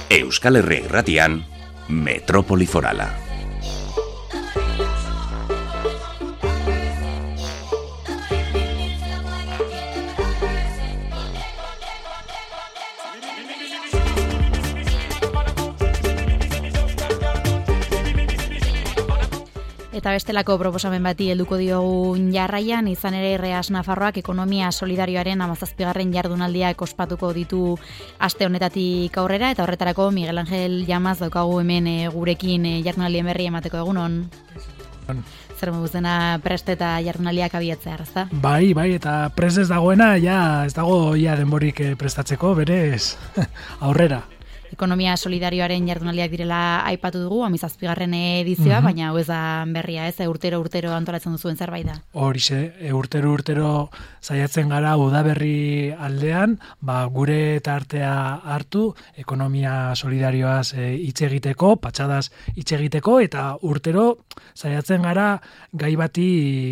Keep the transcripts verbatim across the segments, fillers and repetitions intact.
Euskal Herria Irratian, Metrópoli Forala. Eta bestelako proposamen bati helduko diogun jarraian, izan ere Reas Nafarroak ekonomia solidarioaren hamazazpigarren jardunaldiak ospatuko ditu aste honetatik aurrera, eta horretarako Miguel Angel Llamas daukagu hemen e, gurekin e, jardunaldien berri emateko egunon. Zer moduz dena prest eta jardunaldiak abiatzea, ezta? Bai, bai, eta prest ez dagoena, ja ez dago ja denborik prestatzeko, berez aurrera. Ekonomia solidarioaren jardunaldiak direla aipatu dugu, hamazazpigarren edizioa, mm-hmm. baina hau ez da berria, ez, urtero urtero antolatzen duzuen zerbait da. Horixe, urtero urtero saiatzen gara udaberri aldean, ba, gure tartea hartu, ekonomia solidarioaz hitz egiteko, patxadaz hitz egiteko, eta urtero saiatzen gara gai bati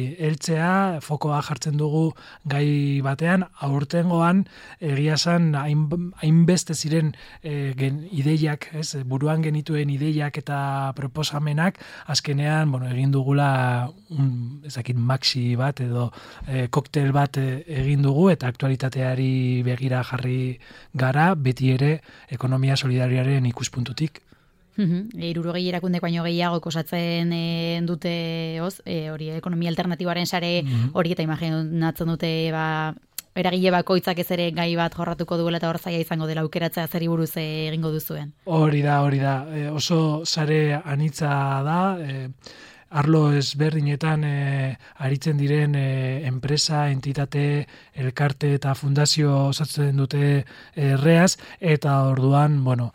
heltzea, fokoa jartzen dugu gai batean, aurtengoan egia esan hainbeste ziren e, ideiak, ez, buruan genituen ideiak eta proposamenak, azkenean, bueno, egin dugula un, ezakit, maxi bat edo e, koktel bat e, egin dugu, eta aktualitateari begira jarri gara, beti ere ekonomia solidarioaren ikuspuntutik. Hirurogei erakundek baino gehiago osatzen e, dute oz, e, hori ekonomia alternatiboaren sare hori, eta imaginatzen dute ba eragile bakoitzak ez ere gai bat jorratuko duela eta hor zaila izango dela aukeratzea zeri buruz egingo duzuen. Hori da, hori da. E, oso sare anitza da, e, arlo ezberdinetan e, aritzen diren e, enpresa, entitate, elkarte eta fundazio osatzen dute e, Reas, eta orduan, bueno,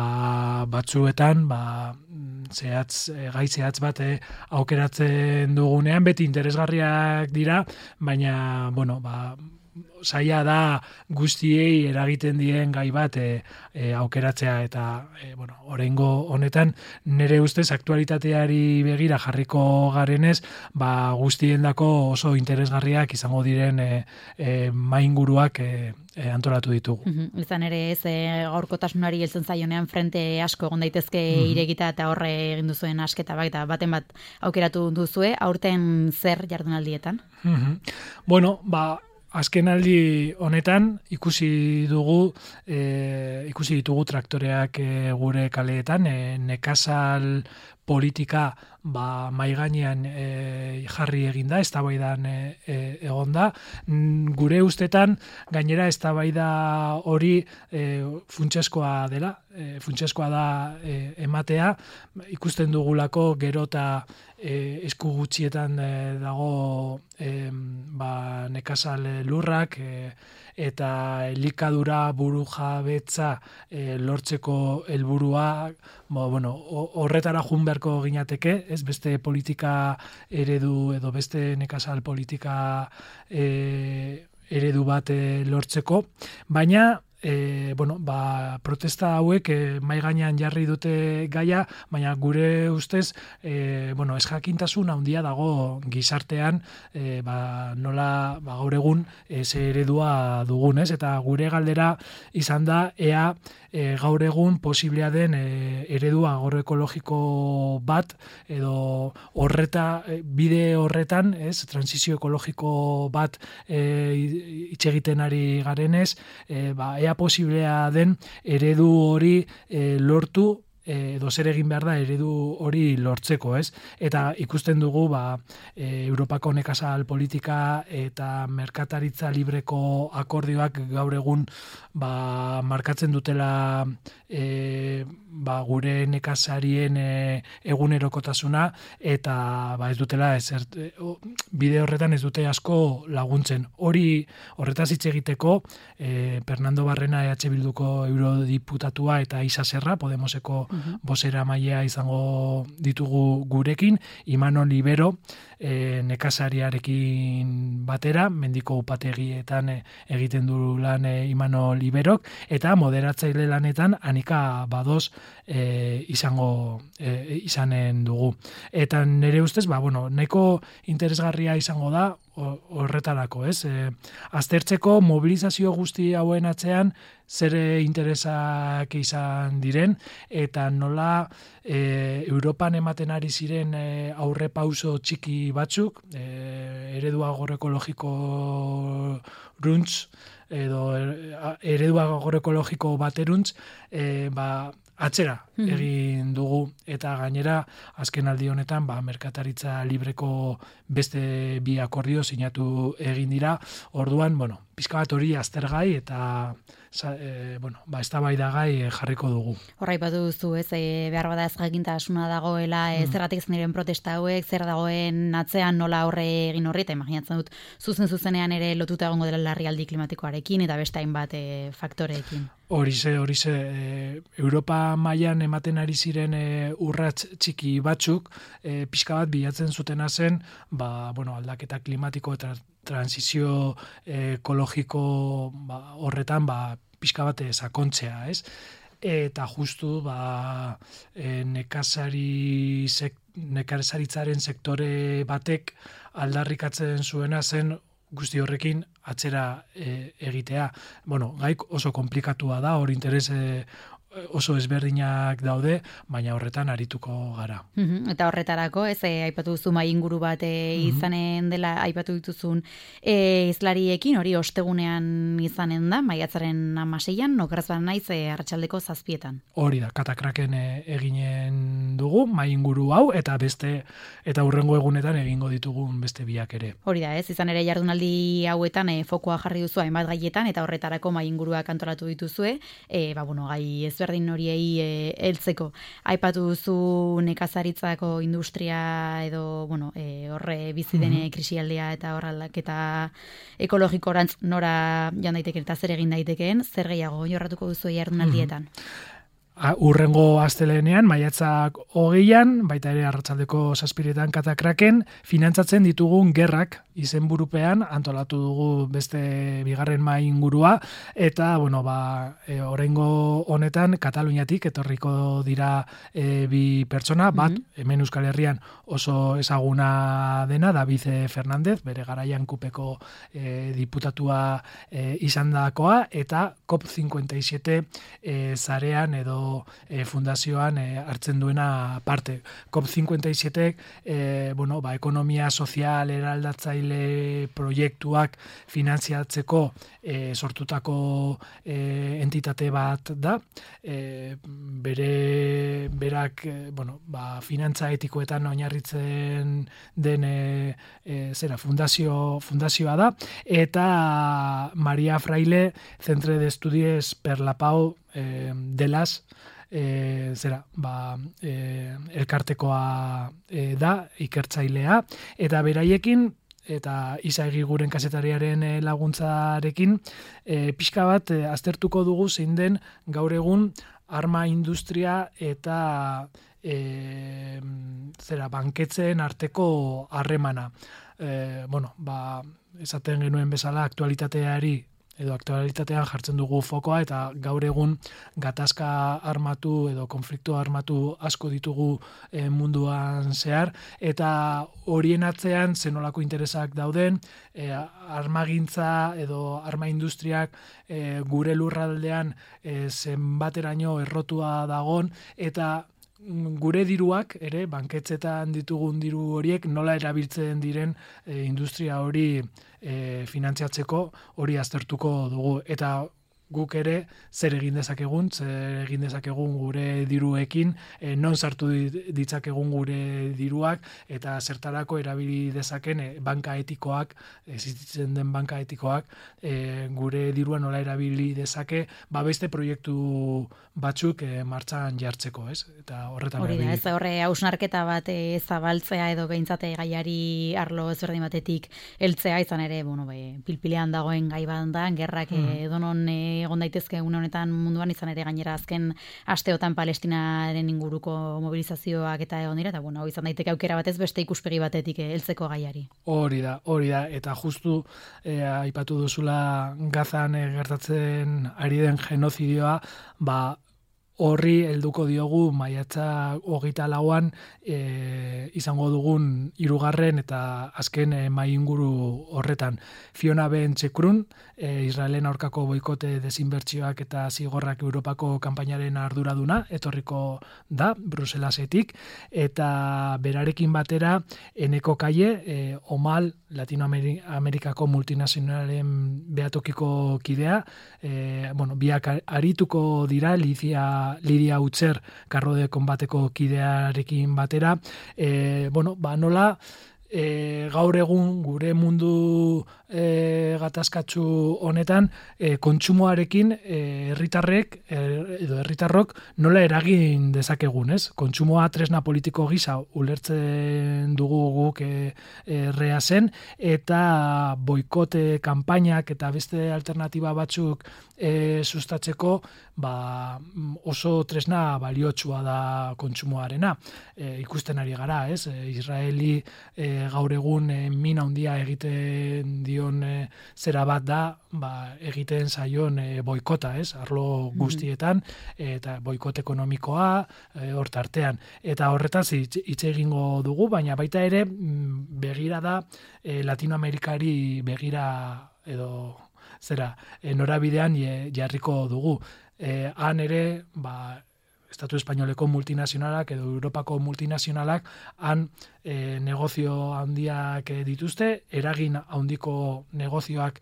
ba, batzuetan, ba, zehatz, gai zehatz bat e, aukeratzen dugunean, beti interesgarriak dira, baina, bueno, ba, saia da guztiei eragiten dien gai bat e, e, aukeratzea, eta e, bueno, oraingo honetan nire ustez aktualitateari begira jarriko garenez, ba, guztiendako oso interesgarriak izango diren e, e, mainguruak e, e, antolatu ditugu. Mm-hmm. Izan ere ez e, gaurkotasunari heltzen zaionean frente asko egon daitezke mm-hmm. irekita eta horre egin duzuen asketa bat, eta baten bat aukeratu duzue, aurten zer jardunaldietan? Mm-hmm. Bueno, ba, azkenaldi honetan ikusi dugu e, ikusi ditugu traktoreak e, gure kaleetan, e, nekazal politika ba maigainean e, jarri egin da, eztabaidan e, e, egon da. Gure ustetan gainera eztabaida hori e, funtsezkoa dela, e, funtsezkoa da e, ematea, ikusten dugulako gero eta e, esku gutxietan e, dago e, ba, nekazal lurrak e, eta elikadura burujabetza e, lortzeko helburua, bo, bueno, horretara jun beharko ginateke, ez beste politika eredu edo beste nekazal politika e, eredu bat e, lortzeko, baina E, bueno, ba, protesta hauek e, mai gainean jarri dute gaia, baina gure ustez e, bueno, ez jakintasun handia dago gizartean, e, ba, nola ba, gaur egun e, ze eredua dugun, ez? Eta gure galdera izan da ea e, gaur egun posiblea den e, eredu agroekologiko bat, edo horreta, e, bide horretan, ez, transizio ekologiko bat e, hitz egiten ari garenez, e, ba, ea posiblea den eredu hori e, lortu, edo zer egin behar da eredu hori lortzeko, ez? Eta ikusten dugu ba, e, Europako nekazal politika eta merkataritza libreko akordioak gaur egun ba, markatzen dutela e, ba, gure nekazarien e, egunerokotasuna, eta ba, ez dutela ezer, e, bide horretan ez dute asko laguntzen. Hori horretaz hitz egiteko e, Fernando Barrena E H Bilduko eurodiputatua eta Isa Serra, Podemoseko bosera mailea izango ditugu gurekin, Imanol Ibero, e, nekazariarekin batera, mendiko upategietan e, egiten du lan e, Imanol Iberok, eta moderatzaile lanetan Anika Badoz e, izango e, izanen dugu. Eta nire ustez, ba, bueno, nahiko interesgarria izango da horretarako, ez? E, aztertzeko mobilizazio guzti hauen atzean zer interesak izan diren, eta nola e, Europan ematen ari ziren e, aurre pauso txiki batzuk, e, eredua agroekologiko runtz, edo eredua agroekologiko bateruntz, e, ba, atzera egin dugu, eta gainera azken aldi honetan ba, merkataritza libreko beste bi akordio sinatu egin dira. Orduan, bueno, pizka bat hori aztergai eta e, bueno, ba, eztabaidagai jarriko dugu. Horra ipatu duzu, ez, e, behar bada ez jakintasuna dagoela, e, zergatik ez niren protesta hauek, zer dagoen atzean nola horre egin horri, eta imaginatzen dut, zuzen zuzenean ere lotuta egongo dela larrialdi klimatikoarekin, eta beste hainbat e, faktoreekin. Horize, horize, e, Europa mailan ematen ari ziren e, urrats txiki batzuk, e, pixka bat bilatzen zutena zen, ba, bueno, aldaketa klimatiko eta transizio e, ekologiko ba, horretan ba, pixka bat sakontzea, ez? Eta justu ba, e, nekazari sek, nekazaritzaren sektore batek aldarrikatzen zuena zen guzti horrekin atzera e, egitea. Bueno, gaik oso komplikatua da, hor interes e, oso ezberdinak daude, baina horretan arituko gara. Uhum, eta horretarako, ez, e, aipatu duzu mai inguru bat e, izanen dela, aipatu dituzun e, izlariekin, hori ostegunean izanen da, maiatzaren hamaseian, okeraz naiz e, arratsaldeko zazpietan. Hori da, katakraken e, eginen dugu, mai inguru hau, eta beste, eta hurrengo egunetan egingo ditugun beste biak ere. Hori da, ez, izan ere jardunaldi hauetan e, fokoa jarri duzu hainbat gaietan, eta horretarako mai inguruak antolatu dituzue, e, ba, bueno, gai ez berdin horiei e, heltzeko. Aipatu duzu nekazaritzako industria edo, bueno, e, horre bizi dene mm-hmm. krisialdea eta horraldaketa ekologikorantz nora joan daiteke eta zer egin daitekeen, zer gehiago jorratuko duzu jardunaldietan? Mm-hmm. Urrengo astelenean, maiatzak hogeian, baita ere arratsaldeko zazpiretan katakraken, finantzatzen ditugun gerrak izenburupean antolatu dugu beste bigarren mai ingurua, eta, bueno, ba, e, oraingo honetan Kataluniatik etorriko dira e, bi pertsona, bat, mm-hmm. hemen Euskal Herrian oso ezaguna dena, David Fernández, bere garaian kupeko e, diputatua e, izandakoa, eta COP cincuenta y siete e, zarean edo E, fundazioan e, hartzen duena parte. COP cincuenta y siete e, bueno, ba, ekonomia sozial eraldatzaile proiektuak finantziatzeko e, sortutako e, entitate bat da. E, bere berak e, bueno, ba, finantza etikoetan oinarritzen den e, e, zera fundazio fundazioa da, eta Maria Fraile Centre de Estudios per la Pau eh, delas E, zera, ba, e, elkartekoa e, da, ikertzailea, eta beraiekin, eta Isa Egiguren kazetariaren e, laguntzarekin, e, pixka bat e, aztertuko dugu zein den gaur egun arma industria eta e, zera, banketzen arteko harremana. E, bueno, ba, esaten genuen bezala aktualitateari edo aktualitatean jartzen dugu fokoa, eta gaur egun gatazka armatu edo konflikto armatu asko ditugu e, munduan zehar, eta horien atzean zenolako interesak dauden, e, armagintza edo arma industriak e, gure lurraldean e, zenbateraino errotua dagon, eta gure diruak, ere, banketzetan ditugun diru horiek nola erabiltzen diren e, industria hori e, finantziatzeko, hori aztertuko dugu. Eta guk ere zer egin dezakegun, zer egin dezakegun gure diruekin, e, non sartu ditzakegun gure diruak, eta zertarako erabili dezaken e, banka etikoak, existitzen den banka etikoak, e, gure dirua nola erabili dezake, ba beste proiektu batzuk e, martxan jartzeko, ez? Eta horretan hori da, ez horre hausnarketa bat e, zabaltzea edo behintzate gaiari arlo ezberdin batetik heltzea izan ere, bueno, be, pilpilean dagoen gai bat da, gerrak mm. edonon e, egon daitezke une honetan munduan, izan ere gainera azken asteotan Palestinaren inguruko mobilizazioak eta egon dira, eta bueno, hau izan daiteke aukera batez beste ikuspegi batetik heltzeko gaiari. Hori da, hori da, eta justu eh, aipatu duzula Gazan eh, gertatzen ari den genozidioa, ba, horri helduko diogu maiatza hogeita lauan e, izango dugun hirugarren eta azken e, mai inguru horretan. Fiona Ben Txekrun, e, Israelen aurkako boikote desinbertsioak eta zigorrak Europako kanpainaren arduraduna, etorriko da, Bruselasetik, eta berarekin batera Eneko Kaie, e, Omal, Latinoamerikako multinazionalen behatokiko kidea, e, bueno, biak arituko dira, Lidia Lidia Utzer karrode konbateko kidearekin batera, e, bueno, ba nola e, gaur egun gure mundu e, gatazkatsu honetan e, kontsumoarekin herritarrek e, edo herritarrok nola eragin dezakegun, ez? Kontsumoa tresna politiko gisa ulertzen dugu guk e, errea zen, eta boikote kanpainak eta beste alternatiba batzuk e, sustatzeko ba, oso tresna baliotsua da kontsumoarena. E, ikusten ari gara, ez? E, Israeli e, gaur egun e, min handia egiten dion e, zera bat da, ba, egiten zaion e, boikota, ez? Arlo guztietan, eta boikot ekonomikoa e, hort artean. Eta horretaz hitz egingo dugu, baina baita ere begira da e, Latinoamerikari begira edo zera, e, norabidean e, jarriko dugu. E, han ere, ba, Estatu Espainoleko multinazionalak edo Europako multinazionalak han e, negozio handiak dituzte, eragin handiko negozioak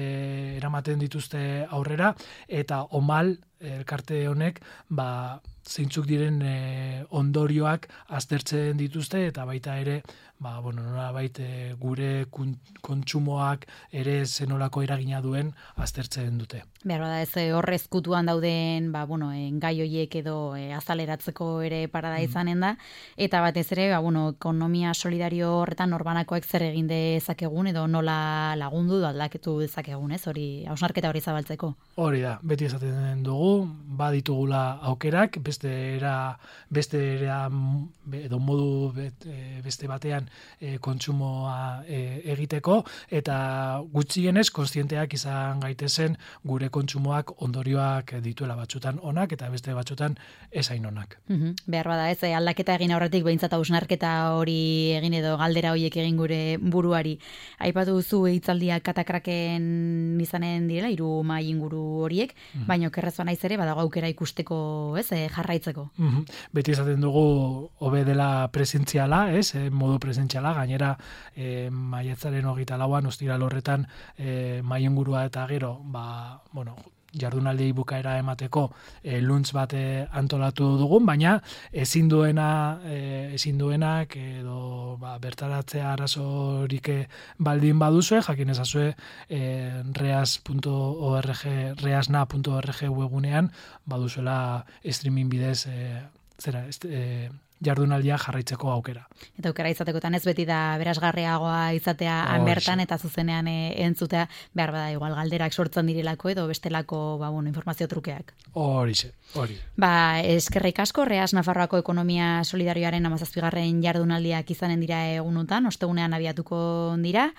e, eramaten dituzte aurrera, eta Omal elkarte honek ba, zeintzuk diren e, ondorioak aztertzen dituzte, eta baita ere ba, bueno, nolabait e, gure kontsumoak ere zenolako eragina duen aztertzen dute. Behar bada ez horrez kutuan dauden ba, bueno, gai hoiek edo e, azaleratzeko ere parada izanen da, eta batez ere ba, bueno, ekonomia solidario horretan norbanakoek zer egin dezakegun edo nola lagundu edo aldaketu dezakegun, ez? Hori hausnarketa hori zabaltzeko. Hori da, beti esaten dugu, baditugula aukerak, beste era, beste era edo modu bet, beste batean e, kontsumoa e, egiteko, eta gutxienez kontzienteak izan gaitezen gure kontsumoak ondorioak dituela, batzutan onak eta beste batzutan esain onak. Uhum. Behar bada ez, aldaketa egin aurretik behintzat hausnarketa hori egin edo galdera horiek egin gure buruari. Aipatu duzu hitzaldiak katakraken izanen direla, hiru mahai inguru horiek, uhum. baina okerrez naiz ere badago aukera ikusteko, ez, jarraitzeko. Uhum. Beti esaten dugu hobe dela presentziala, ez, e, modu presentziala, gainera e, maiatzaren hogeita lauan ostiral horretan e, mahai ingurua eta gero, ba, bueno, jardunaldi bukaera emateko e, luntz bat antolatu dugun, baina ezin duena e, ezin duenak edo ba, bertaratzea arazorik baldin baduzue, jakin ezazue e, reas punto org reasna punto org webunean baduzuela streaming bidez e, zera, este, e, jardunaldia jarraitzeko aukera. Eta aukera izatekotan ez beti da berazgarriagoa izatea han bertan eta zuzenean e, entzutea, behar bada igual galderak sortzen direlako edo bestelako ba, bueno, informazio trukeak. Horixe, hori. Ba, eskerrik asko, Reas Nafarroako ekonomia solidarioaren hamazazpigarren jardunaldiak izanen dira egunotan, ostegunean abiatuko dira.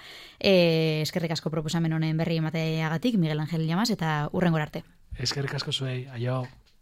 E, eskerrik asko proposamen honen berri emateagatik, Miguel Ángel Llamas, eta hurrengora arte. Eskerrik asko zuei, aio.